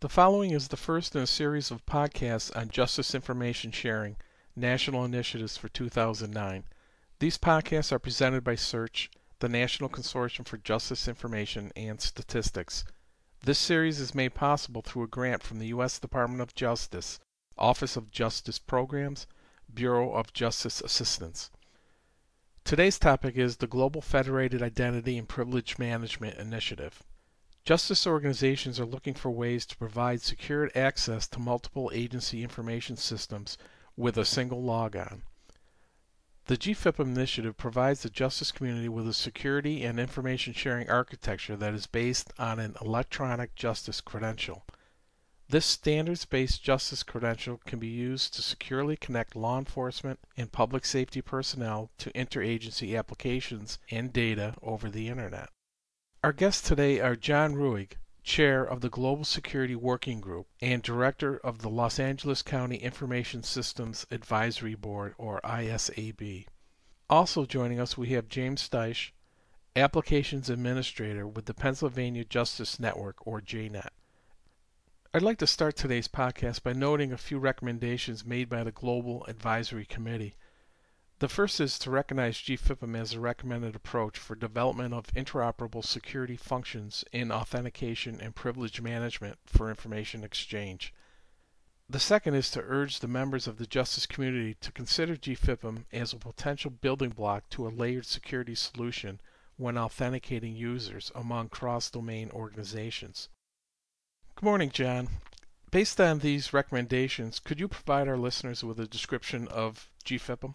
The following is the first in a series of podcasts on justice information sharing, national initiatives for 2009. These podcasts are presented by SEARCH, the National Consortium for Justice Information and Statistics. This series is made possible through a grant from the U.S. Department of Justice, Office of Justice Programs, Bureau of Justice Assistance. Today's topic is the Global Federated Identity and Privilege Management Initiative. Justice organizations are looking for ways to provide secured access to multiple agency information systems with a single logon. The GFIPM initiative provides the justice community with a security and information sharing architecture that is based on an electronic justice credential. This standards-based justice credential can be used to securely connect law enforcement and public safety personnel to interagency applications and data over the Internet. Our guests today are John Ruhig, Chair of the Global Security Working Group and Director of the Los Angeles County Information Systems Advisory Board, or ISAB. Also joining us, we have James Steisch, Applications Administrator with the Pennsylvania Justice Network, or JNet. I'd like to start today's podcast by noting a few recommendations made by the Global Advisory Committee. The first is to recognize GFIPM as a recommended approach for development of interoperable security functions in authentication and privilege management for information exchange. The second is to urge the members of the justice community to consider GFIPM as a potential building block to a layered security solution when authenticating users among cross-domain organizations. Good morning, John. Based on these recommendations, could you provide our listeners with a description of GFIPM?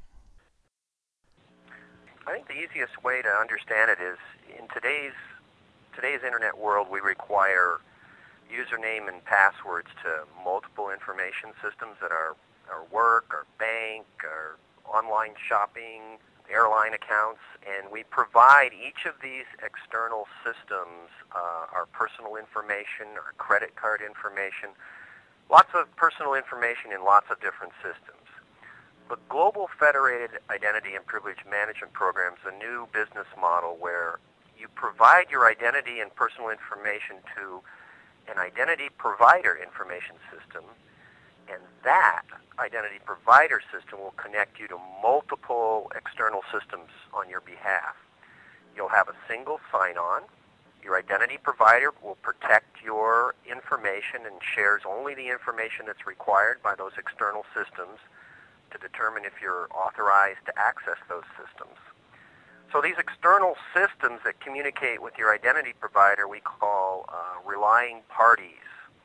I think the easiest way to understand it is in today's internet world, we require username and passwords to multiple information systems that are our work, our bank, our online shopping, airline accounts, and we provide each of these external systems our personal information, our credit card information, lots of personal information in lots of different systems. The Global Federated Identity and Privilege Management Program is a new business model where you provide your identity and personal information to an identity provider information system, and that identity provider system will connect you to multiple external systems on your behalf. You'll have a single sign-on. Your identity provider will protect your information and shares only the information that's required by those external systems to determine if you're authorized to access those systems. So these external systems that communicate with your identity provider we call relying parties.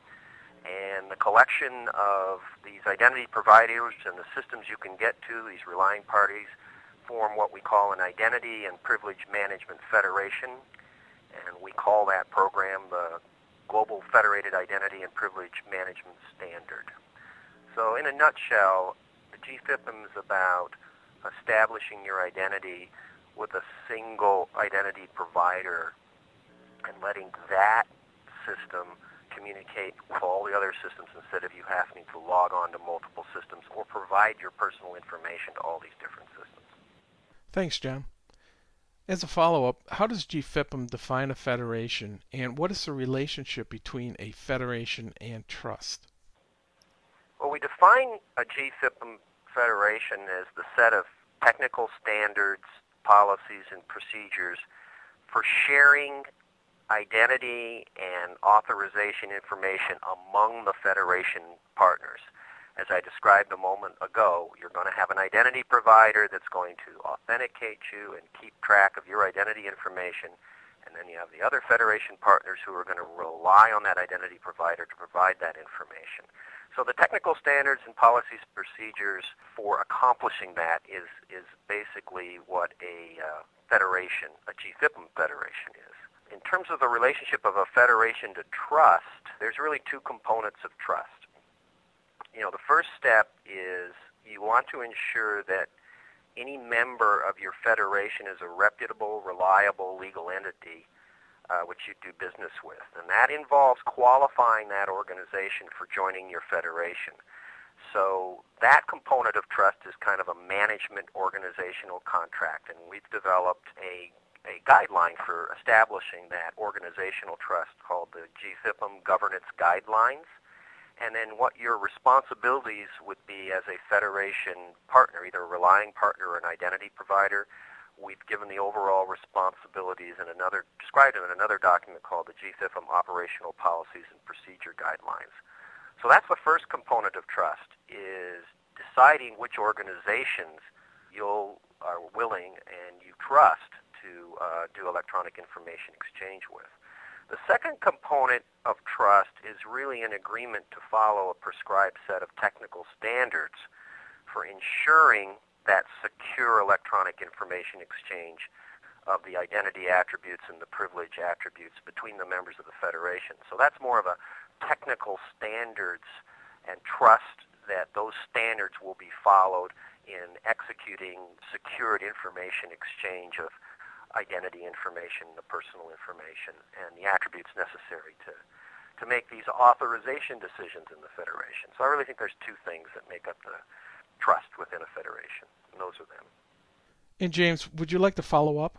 And the collection of these identity providers and the systems you can get to, these relying parties, form what we call an Identity and Privilege Management Federation. And we call that program the Global Federated Identity and Privilege Management Standard. So in a nutshell, GFIPM is about establishing your identity with a single identity provider and letting that system communicate with all the other systems instead of you having to log on to multiple systems or provide your personal information to all these different systems. Thanks, John. As a follow-up, how does GFIPM define a federation, and what is the relationship between a federation and trust? Well, we define a GFIPM federation as the set of technical standards, policies, and procedures for sharing identity and authorization information among the federation partners. As I described a moment ago, you're going to have an identity provider that's going to authenticate you and keep track of your identity information, and then you have the other federation partners who are going to rely on that identity provider to provide that information. So the technical standards and policies and procedures for accomplishing that is basically what a federation, a GFIPM federation is. In terms of the relationship of a federation to trust, there's really two components of trust. The first step is you want to ensure that any member of your federation is a reputable, reliable legal entity which you do business with. And that involves qualifying that organization for joining your federation. So that component of trust is kind of a management organizational contract, and we've developed a a guideline for establishing that organizational trust called the GFIPM Governance Guidelines. And then what your responsibilities would be as a federation partner, either a relying partner or an identity provider. We've given the overall responsibilities described in another document called the GFIPM Operational Policies and Procedure Guidelines. So that's the first component of trust, is deciding which organizations you are willing and you trust to do electronic information exchange with. The second component of trust is really an agreement to follow a prescribed set of technical standards for ensuring that secure electronic information exchange of the identity attributes and the privilege attributes between the members of the Federation. So that's more of a technical standards and trust that those standards will be followed in executing secured information exchange of identity information, the personal information, and the attributes necessary to make these authorization decisions in the Federation. So I really think there's two things that make up the trust within a Federation, and those are them. And James, would you like to follow up?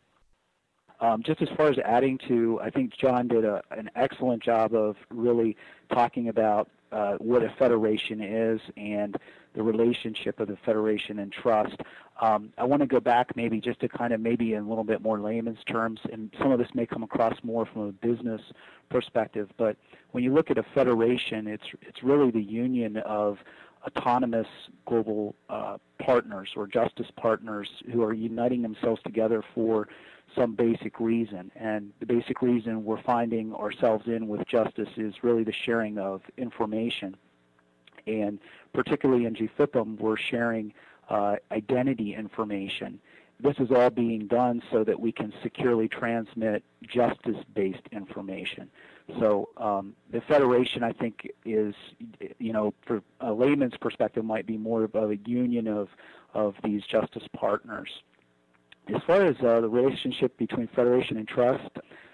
Just as far as adding to, I think John did an excellent job of really talking about what a federation is and the relationship of the federation and trust. I want to go back maybe just to kind of maybe in a little bit more layman's terms, and some of this may come across more from a business perspective, but when you look at a federation, it's really the union of autonomous global partners or justice partners who are uniting themselves together for some basic reason. And the basic reason we're finding ourselves in with justice is really the sharing of information. And particularly in GFIPM, we're sharing identity information. This is all being done so that we can securely transmit justice-based information. So the Federation, I think, is, for a layman's perspective, might be more of a union of these justice partners. As far as the relationship between Federation and trust,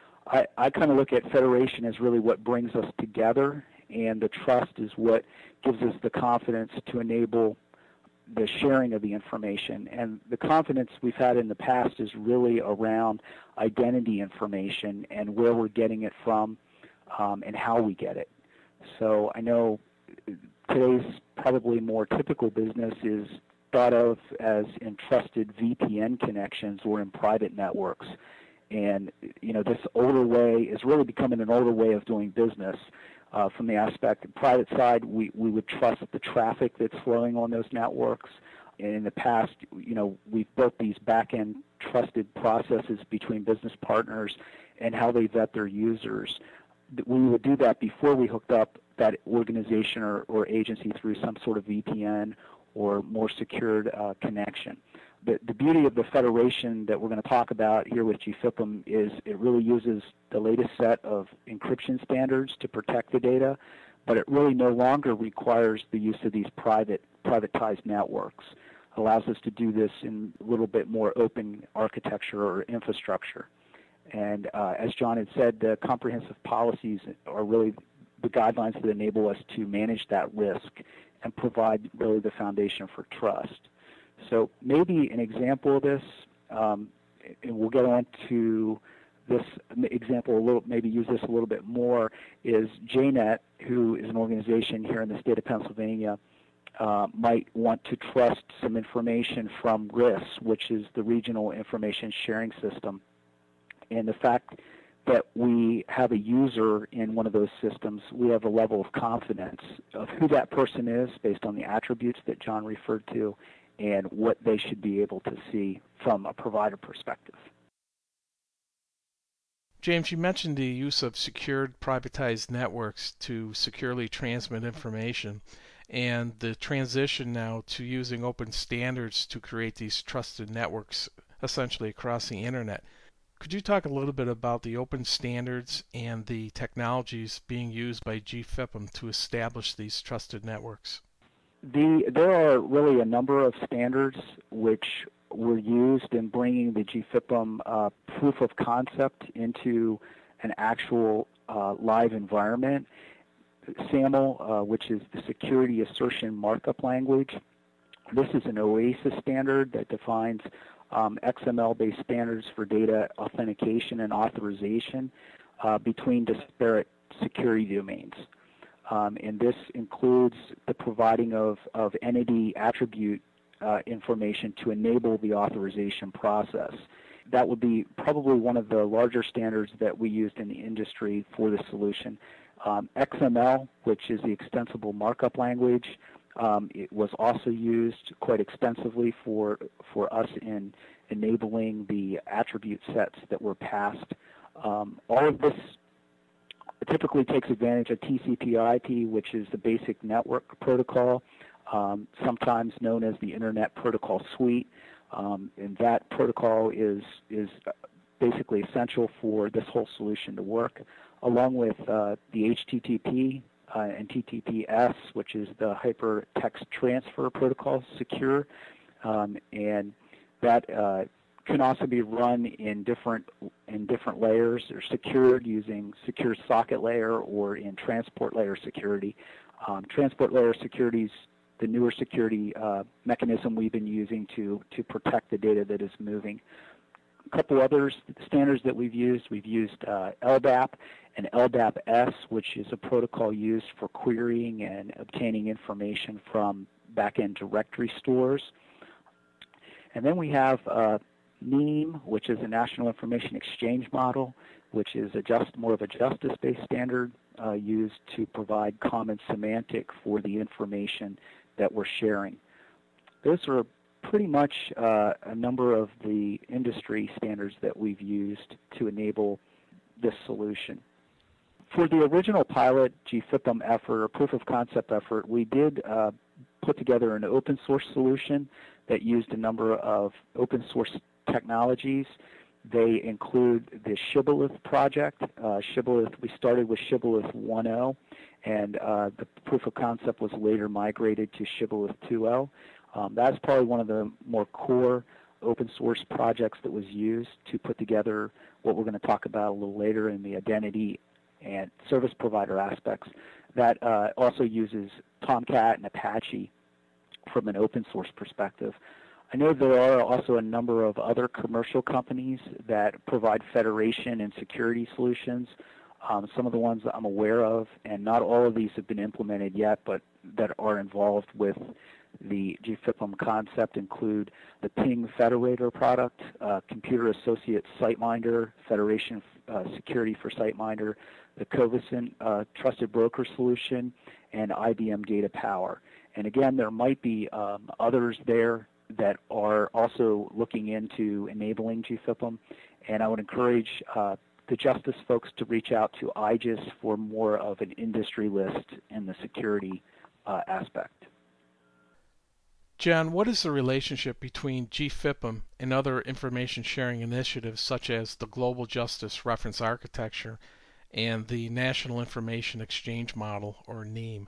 I kind of look at Federation as really what brings us together, and the trust is what gives us the confidence to enable the sharing of the information. And the confidence we've had in the past is really around identity information and where we're getting it from and how we get it. So I know today's probably more typical business is thought of as in trusted VPN connections or in private networks. And, this older way is really becoming an older way of doing business. From the aspect of the private side, we would trust the traffic that's flowing on those networks. And in the past, we've built these back-end trusted processes between business partners and how they vet their users. We would do that before we hooked up that organization or agency through some sort of VPN or more secured connection. But the beauty of the Federation that we're going to talk about here with GFIPM is it really uses the latest set of encryption standards to protect the data, but it really no longer requires the use of these privatized networks. It allows us to do this in a little bit more open architecture or infrastructure. And as John had said, the comprehensive policies are really the guidelines that enable us to manage that risk and provide really the foundation for trust. So maybe an example of this, and we'll get on to this example a little, maybe use this a little bit more, is JNet, who is an organization here in the state of Pennsylvania, might want to trust some information from RIS, which is the Regional Information Sharing System. And the fact that we have a user in one of those systems, we have a level of confidence of who that person is based on the attributes that John referred to and what they should be able to see from a provider perspective. James, you mentioned the use of secured privatized networks to securely transmit information and the transition now to using open standards to create these trusted networks essentially across the internet. Could you talk a little bit about the open standards and the technologies being used by GFIPM to establish these trusted networks? There are really a number of standards which were used in bringing the GFIPM proof of concept into an actual live environment. SAML, which is the Security Assertion Markup Language, This is an OASIS standard that defines XML-based standards for data authentication and authorization between disparate security domains. And this includes the providing of entity attribute information to enable the authorization process. That would be probably one of the larger standards that we used in the industry for the solution. XML, which is the extensible markup language, it was also used quite extensively for us in enabling the attribute sets that were passed. All of this typically takes advantage of TCP/IP, which is the basic network protocol, sometimes known as the Internet Protocol Suite. And that protocol is basically essential for this whole solution to work, along with the HTTP and TTPS, which is the Hypertext Transfer Protocol, secure, and that can also be run in different layers, or secured using secure socket layer or in transport layer security. Transport layer security is the newer security mechanism we've been using to protect the data that is moving. A couple other standards that we've used LDAP and LDAP-S, which is a protocol used for querying and obtaining information from back-end directory stores. And then we have NIEM, which is a National Information Exchange Model, which is more of a justice-based standard used to provide common semantic for the information that we're sharing. Those are pretty much a number of the industry standards that we've used to enable this solution. For the original pilot GFIPM effort, or proof of concept effort, we did put together an open source solution that used a number of open source technologies. They include the Shibboleth project. We started with Shibboleth 1.0, and the proof of concept was later migrated to Shibboleth 2.0. That's probably one of the more core open source projects that was used to put together what we're going to talk about a little later in the identity and service provider aspects. That also uses Tomcat and Apache from an open source perspective. I know there are also a number of other commercial companies that provide federation and security solutions. Some of the ones that I'm aware of, and not all of these have been implemented yet, but that are involved with the GFIPM concept, include the Ping Federator product, Computer Associates SiteMinder, Federation Security for SiteMinder, the Covisint Trusted Broker Solution, and IBM Data Power. And again, there might be others there that are also looking into enabling GFIPM, and I would encourage the Justice folks to reach out to IGES for more of an industry list in the security aspect. John, what is the relationship between GFIPM and other information sharing initiatives such as the Global Justice Reference Architecture and the National Information Exchange Model, or NIEM?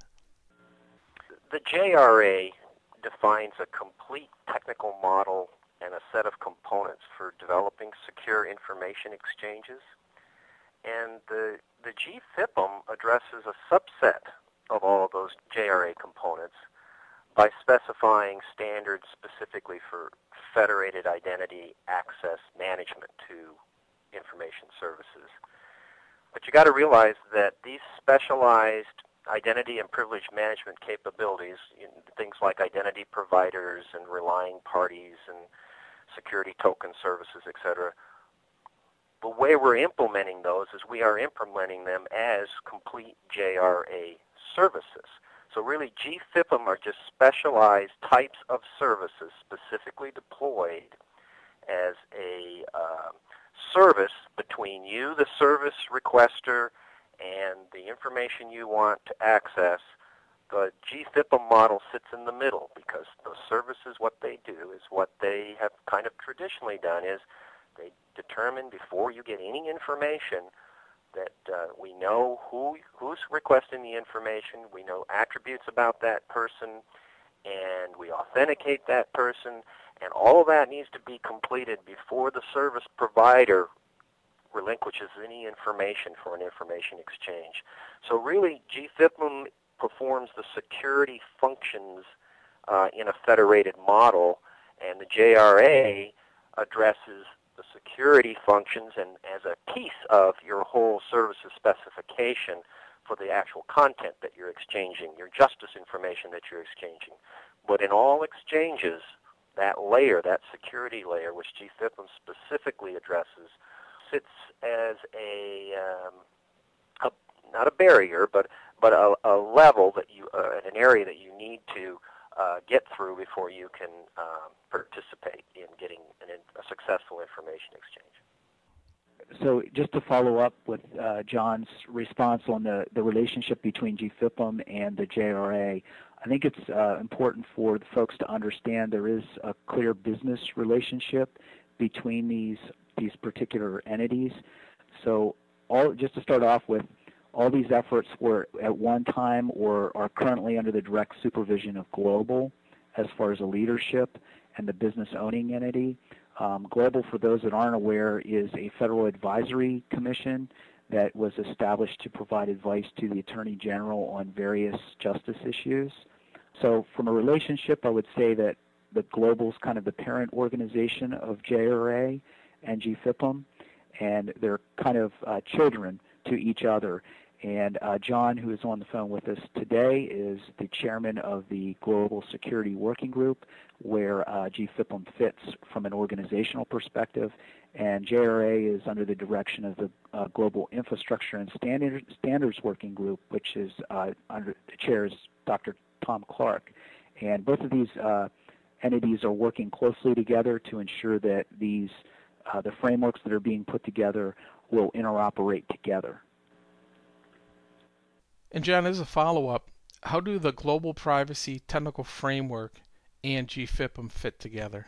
The JRA defines a complete technical model and a set of components for developing secure information exchanges. And the GFIPM addresses a subset of all of those JRA components by specifying standards specifically for federated identity access management to information services. But you got to realize that these specialized identity and privilege management capabilities, things like identity providers and relying parties and security token services, etc., the way we're implementing those is we are implementing them as complete JRA services. So really, GFIPM are just specialized types of services specifically deployed as a service between you, the service requester, and the information you want to access. The GFIPM model sits in the middle because the services, what they do is what they have kind of traditionally done is they determine before you get any information that we know who's requesting the information, we know attributes about that person, and we authenticate that person, and all of that needs to be completed before the service provider relinquishes any information for an information exchange. So really, GFIPM performs the security functions in a federated model, and the JRA addresses the security functions and as a piece of your whole services specification for the actual content that you're exchanging, your justice information that you're exchanging. But in all exchanges, that layer, that security layer, which GFIPM specifically addresses, sits as not a barrier, but a level that you, an area that you need to get through before you can participate in getting a successful information exchange. So just to follow up with John's response on the relationship between GFIPM and the JRA, I think it's important for the folks to understand there is a clear business relationship between these particular entities. So just to start off with, all these efforts were at one time or are currently under the direct supervision of Global as far as the leadership and the business owning entity. Global, for those that aren't aware, is a federal advisory commission that was established to provide advice to the Attorney General on various justice issues. So from a relationship, I would say that the Global is kind of the parent organization of JRA and GFIPM, and they're kind of children to each other. And John, who is on the phone with us today, is the chairman of the Global Security Working Group, where GFIPM fits from an organizational perspective, and JRA is under the direction of the Global Infrastructure and Standards Working Group, which is under the chair is Dr. Tom Clark. And both of these entities are working closely together to ensure that the frameworks that are being put together will interoperate together. And John, as a follow-up, how do the Global Privacy Technical Framework and GFIPM fit together?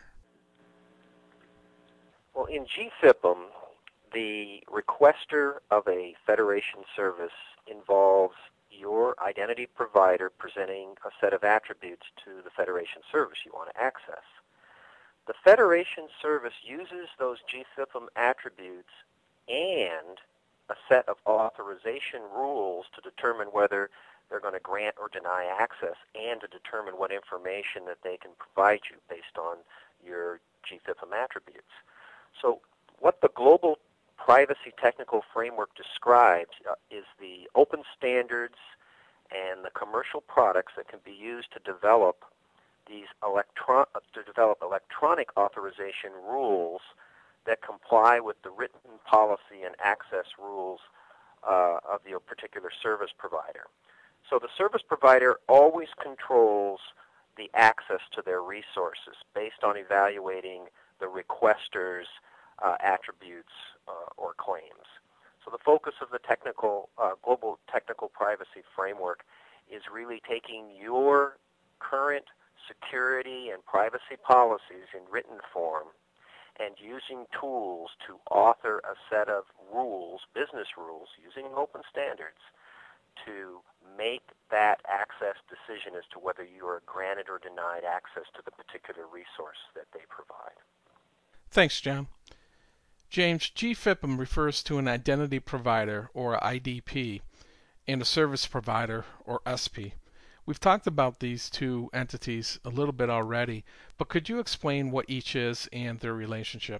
Well, in GFIPM, the requester of a federation service involves your identity provider presenting a set of attributes to the federation service you want to access. The federation service uses those GFIPM attributes and a set of authorization rules to determine whether they're going to grant or deny access and to determine what information that they can provide you based on your GFIPM attributes. So what the Global Privacy Technical Framework describes is the open standards and the commercial products that can be used to develop these electronic authorization rules that comply with the written policy and access rules of your particular service provider. So the service provider always controls the access to their resources based on evaluating the requester's attributes or claims. So the focus of the Global Technical Privacy Framework is really taking your current security and privacy policies in written form and using tools to author a set of rules, business rules, using open standards to make that access decision as to whether you are granted or denied access to the particular resource that they provide. Thanks, John. James, GFIPM refers to an identity provider, or IDP, and a service provider, or SP. We've talked about these two entities a little bit already, but could you explain what each is and their relationship?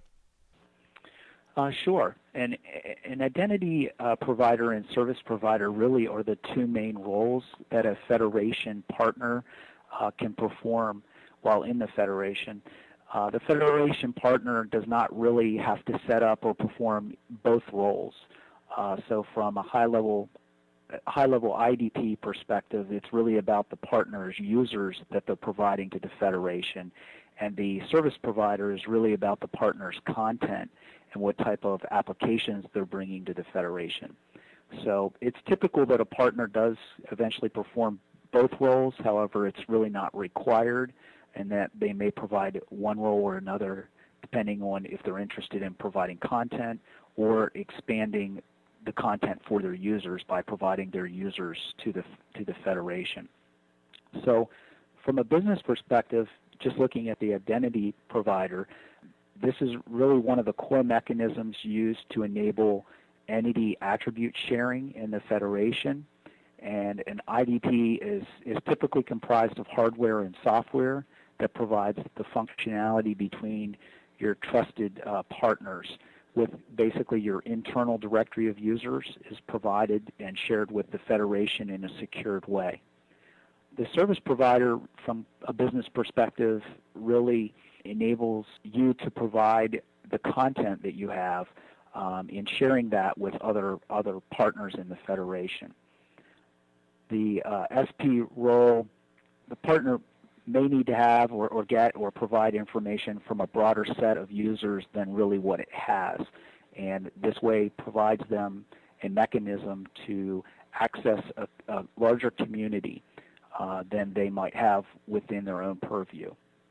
Sure. And an identity provider and service provider really are the two main roles that a federation partner can perform while in the federation. The federation partner does not really have to set up or perform both roles. So from a high-level IDP perspective, it's really about the partner's users that they're providing to the federation. And the service provider is really about the partner's content and what type of applications they're bringing to the federation. So it's typical that a partner does eventually perform both roles. However, it's really not required, and that they may provide one role or another depending on if they're interested in providing content or expanding the content for their users by providing their users to the federation. So from a business perspective, just looking at the identity provider, this is really one of the core mechanisms used to enable entity attribute sharing in the federation. And an IDP is typically comprised of hardware and software that provides the functionality between your trusted partners, with basically your internal directory of users is provided and shared with the Federation in a secured way. The service provider, from a business perspective, really enables you to provide the content that you have in sharing that with other partners in the Federation. The SP role, the partner may need to have or get or provide information from a broader set of users than really what it has. And this way provides them a mechanism to access a larger community than they might have within their own purview.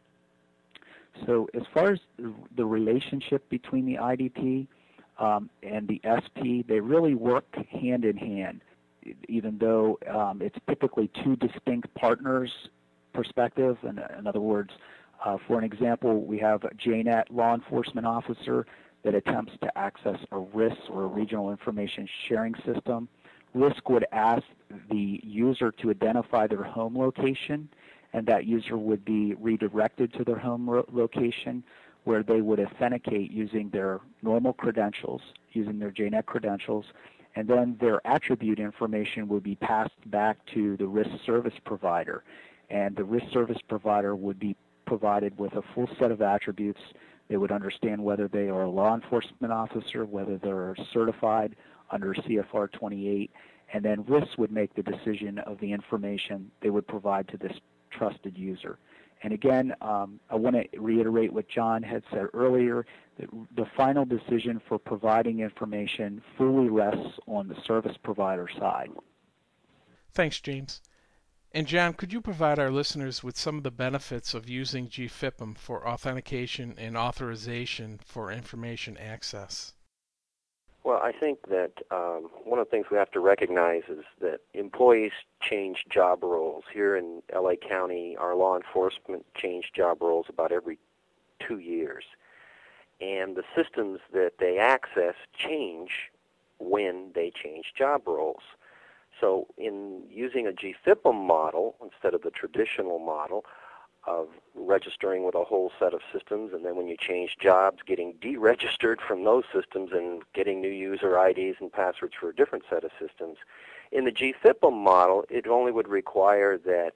So as far as the relationship between the IDP and the SP, they really work hand in hand, even though it's typically two distinct partners' perspective. In other words, for an example, we have a JNet law enforcement officer that attempts to access a RIS, or a regional information sharing system. RISC would ask the user to identify their home location, and that user would be redirected to their home location, where they would authenticate using their normal credentials, using their JNet credentials, and then their attribute information would be passed back to the RISC service provider. And the RISC service provider would be provided with a full set of attributes. They would understand whether they are a law enforcement officer, whether they're certified under CFR 28, and then RISC would make the decision of the information they would provide to this trusted user. And again, I want to reiterate what John had said earlier, that the final decision for providing information fully rests on the service provider side. Thanks, James. And John, could you provide our listeners with some of the benefits of using GFIPM for authentication and authorization for information access? Well, I think that one of the things we have to recognize is that employees change job roles. Here in LA County, our law enforcement change job roles about every 2 years. And the systems that they access change when they change job roles. So in using a GFIPM model instead of the traditional model of registering with a whole set of systems, and then when you change jobs, getting deregistered from those systems and getting new user IDs and passwords for a different set of systems, in the GFIPM model, it only would require that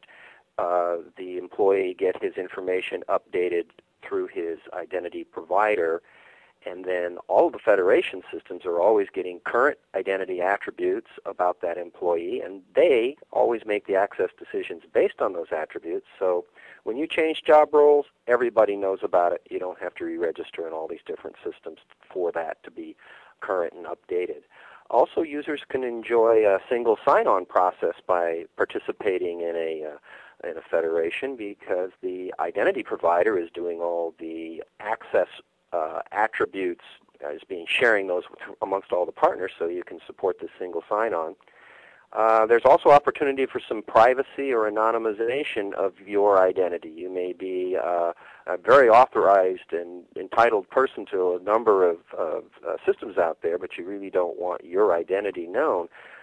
the employee get his information updated through his identity provider, and then all of the Federation systems are always getting current identity attributes about that employee, and they always make the access decisions based on those attributes. So when you change job roles, everybody knows about it. You don't have to re-register in all these different systems for that to be current and updated. Also, users can enjoy a single sign-on process by participating in a Federation, because the identity provider is doing all the access attributes, as being sharing those amongst all the partners, so you can support this single sign-on. There's also opportunity for some privacy or anonymization of your identity. You may be a very authorized and entitled person to a number of systems out there, but you really don't want your identity known.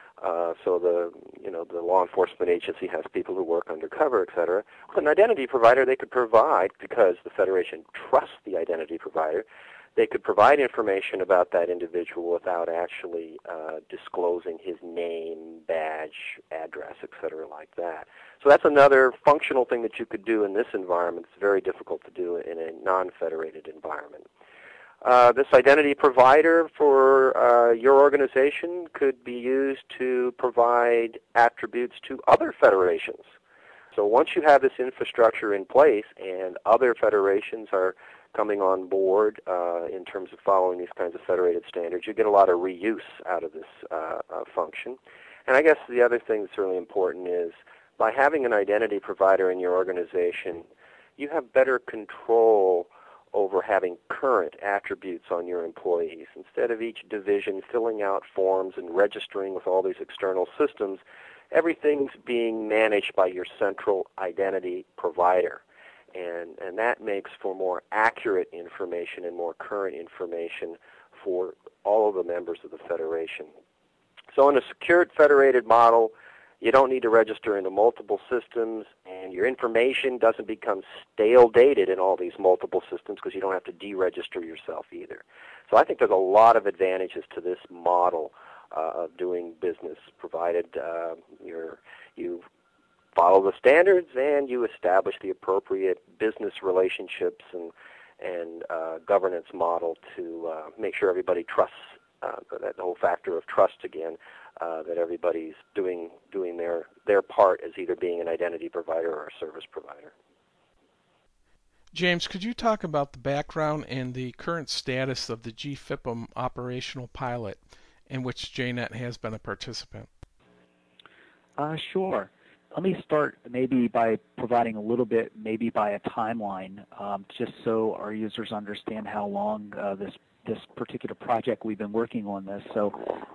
So the law enforcement agency has people who work undercover, et cetera. With an identity provider, they could provide, because the Federation trusts the identity provider, they could provide information about that individual without actually disclosing his name, badge, address, et cetera, like that. So that's another functional thing that you could do in this environment. It's very difficult to do in a non-federated environment. This identity provider for your organization could be used to provide attributes to other federations. So once you have this infrastructure in place and other federations are coming on board in terms of following these kinds of federated standards, you get a lot of reuse out of this function. And I guess the other thing that's really important is, by having an identity provider in your organization, you have better control over having current attributes on your employees. Instead of each division filling out forms and registering with all these external systems, everything's being managed by your central identity provider. And that makes for more accurate information and more current information for all of the members of the Federation. So in a secured federated model, you don't need to register into multiple systems, and your information doesn't become stale dated in all these multiple systems because you don't have to deregister yourself either. So I think there's a lot of advantages to this model of doing business, provided you follow the standards and you establish the appropriate business relationships and governance model to make sure everybody trusts, that whole factor of trust again, that everybody's doing their part as either being an identity provider or a service provider. James, could you talk about the background and the current status of the GFIPM operational pilot in which JNet has been a participant? Sure. Let me start maybe by providing a little bit, maybe by a timeline, just so our users understand how long this particular project we've been working on this. So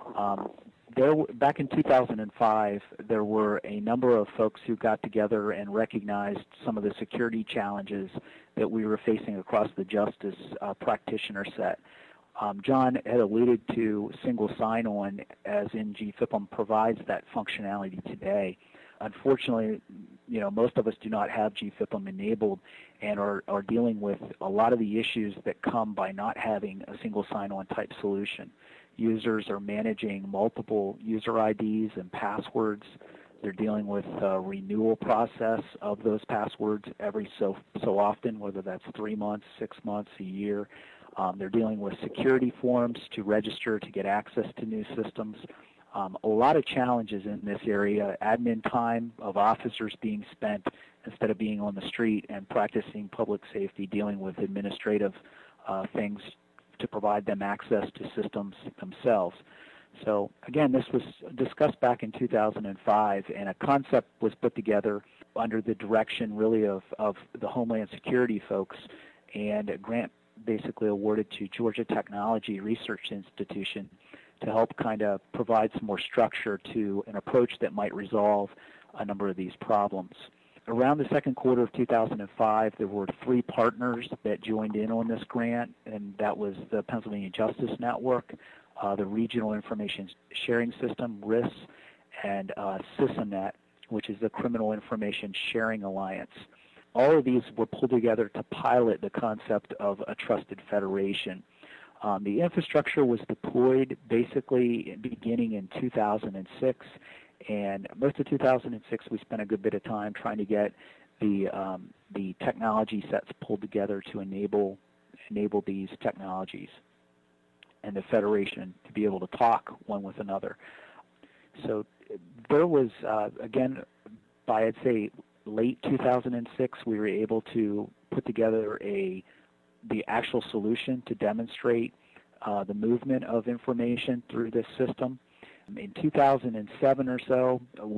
back in 2005, there were a number of folks who got together and recognized some of the security challenges that we were facing across the justice practitioner set. John had alluded to single sign-on, as in GFIPM provides that functionality today. Unfortunately, most of us do not have GFIPM enabled and are dealing with a lot of the issues that come by not having a single sign-on type solution. Users are managing multiple user IDs and passwords. They're dealing with a renewal process of those passwords every so often, whether that's 3 months, 6 months, a year. They're dealing with security forms to register to get access to new systems. A lot of challenges in this area. Admin time of officers being spent instead of being on the street and practicing public safety, dealing with administrative things to provide them access to systems themselves. So again, this was discussed back in 2005, and a concept was put together under the direction really of the Homeland Security folks, and a grant basically awarded to Georgia Technology Research Institution to help kind of provide some more structure to an approach that might resolve a number of these problems. Around the second quarter of 2005, there were 3 partners that joined in on this grant, and that was the Pennsylvania Justice Network, the Regional Information Sharing System, RIS, and CISANet, which is the Criminal Information Sharing Alliance. All of these were pulled together to pilot the concept of a trusted federation. The infrastructure was deployed basically beginning in 2006, and most of 2006 we spent a good bit of time trying to get the technology sets pulled together to enable these technologies and the federation to be able to talk one with another. So there was, again, by I'd say late 2006, we were able to put together the actual solution to demonstrate the movement of information through this system. In 2007 or so,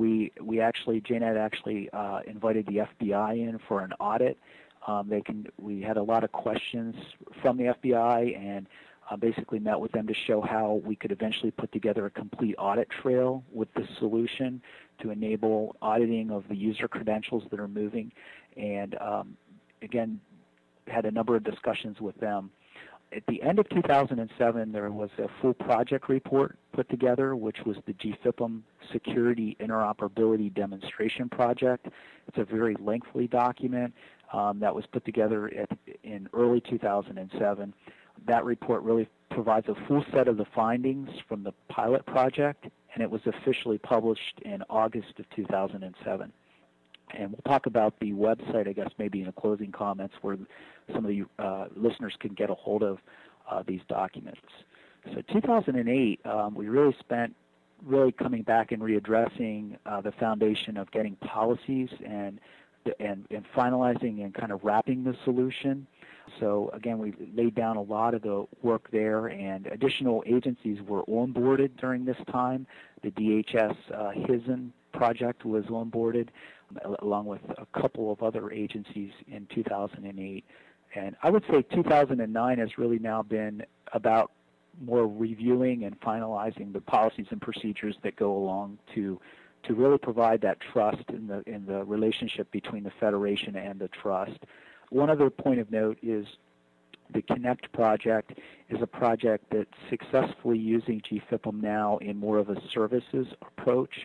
JNet actually invited the FBI in for an audit. We had a lot of questions from the FBI and basically met with them to show how we could eventually put together a complete audit trail with this solution to enable auditing of the user credentials that are moving, and again, had a number of discussions with them. At the end of 2007, there was a full project report put together, which was the GFIPM Security Interoperability Demonstration Project. It's a very lengthy document that was put together in early 2007. That report really provides a full set of the findings from the pilot project, and it was officially published in August of 2007. And we'll talk about the website, I guess, maybe in the closing comments, where some of the listeners can get a hold of these documents. So 2008, we really spent coming back and readdressing the foundation of getting policies and finalizing and kind of wrapping the solution. So again, we laid down a lot of the work there, and additional agencies were onboarded during this time. The DHS HISN project was onboarded, along with a couple of other agencies in 2008. And I would say 2009 has really now been about more reviewing and finalizing the policies and procedures that go along to really provide that trust in the relationship between the Federation and the trust. One other point of note is the Connect project is a project that's successfully using GFIPM now in more of a services approach.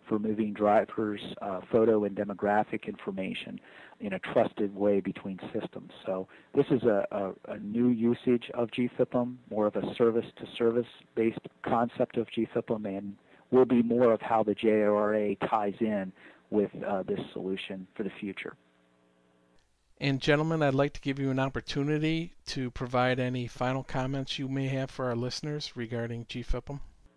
for moving drivers' photo and demographic information in a trusted way between systems. So this is a new usage of GFIPM, more of a service-to-service based concept of GFIPM, and will be more of how the JRA ties in with this solution for the future. And gentlemen, I'd like to give you an opportunity to provide any final comments you may have for our listeners regarding GFIPM.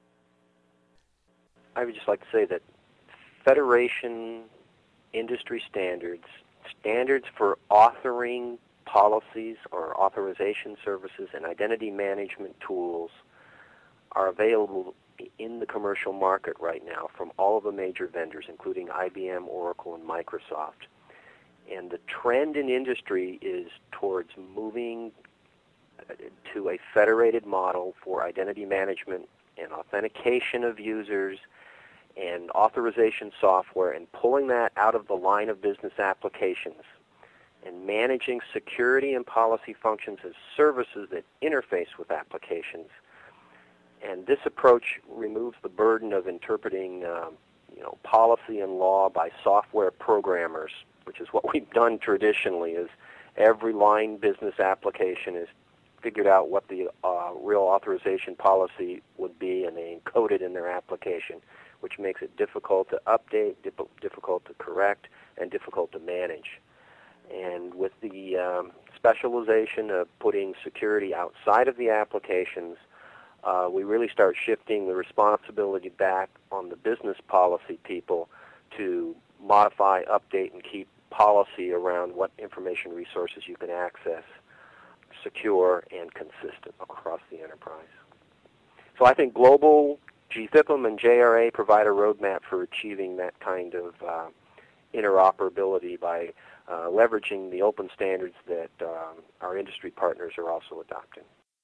I would just like to say that Federation industry standards for authoring policies or authorization services and identity management tools are available in the commercial market right now from all of the major vendors, including IBM, Oracle, and Microsoft. And the trend in industry is towards moving to a federated model for identity management and authentication of users and authorization software, and pulling that out of the line of business applications and managing security and policy functions as services that interface with applications. And this approach removes the burden of interpreting policy and law by software programmers, which is what we've done traditionally. Is every line business application has figured out what the real authorization policy would be, and they encode it in their application, which makes it difficult to update, difficult to correct, and difficult to manage. And with the specialization of putting security outside of the applications, we really start shifting the responsibility back on the business policy people to modify, update, and keep policy around what information resources you can access, secure, and consistent across the enterprise. So I think global GFIPM and JRA provide a roadmap for achieving that kind of interoperability by leveraging the open standards that our industry partners are also adopting.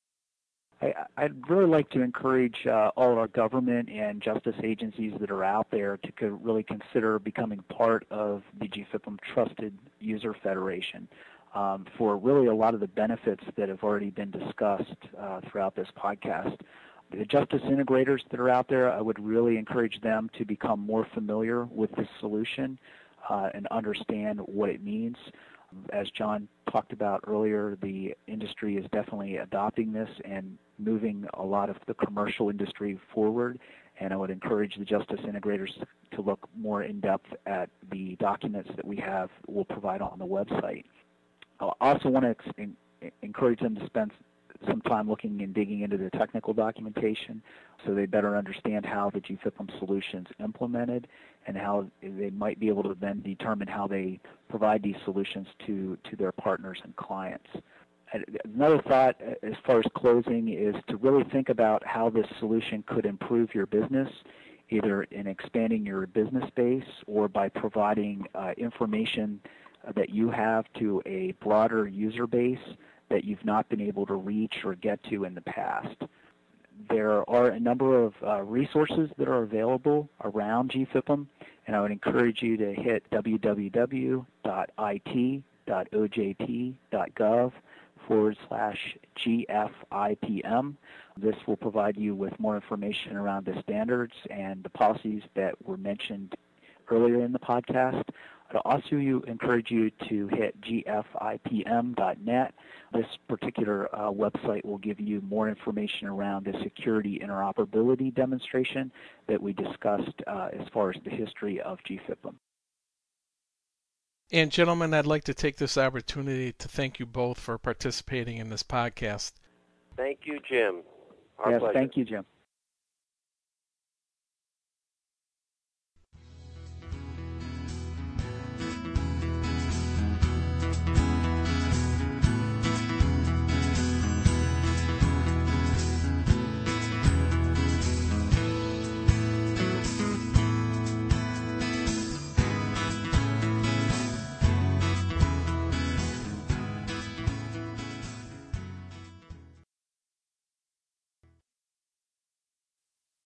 I'd really like to encourage all of our government and justice agencies that are out there to really consider becoming part of the GFIPM Trusted User Federation for really a lot of the benefits that have already been discussed throughout this podcast. The justice integrators that are out there, I would really encourage them to become more familiar with this solution and understand what it means. As John talked about earlier, the industry is definitely adopting this and moving a lot of the commercial industry forward, and I would encourage the justice integrators to look more in depth at the documents that we'll provide on the website. I also want to encourage them to spend some time looking and digging into the technical documentation so they better understand how the GFIPM solution is implemented and how they might be able to then determine how they provide these solutions to their partners and clients. Another thought as far as closing is to really think about how this solution could improve your business, either in expanding your business base or by providing information that you have to a broader user base that you've not been able to reach or get to in the past. There are a number of resources that are available around GFIPM, and I would encourage you to hit www.it.oj.gov/GFIPM. This will provide you with more information around the standards and the policies that were mentioned earlier in the podcast. I'd also encourage you to hit gfipm.net. This particular website will give you more information around the security interoperability demonstration that we discussed as far as the history of GFIPM. And gentlemen, I'd like to take this opportunity to thank you both for participating in this podcast. Thank you, Jim. Our yes, pleasure. Thank you, Jim.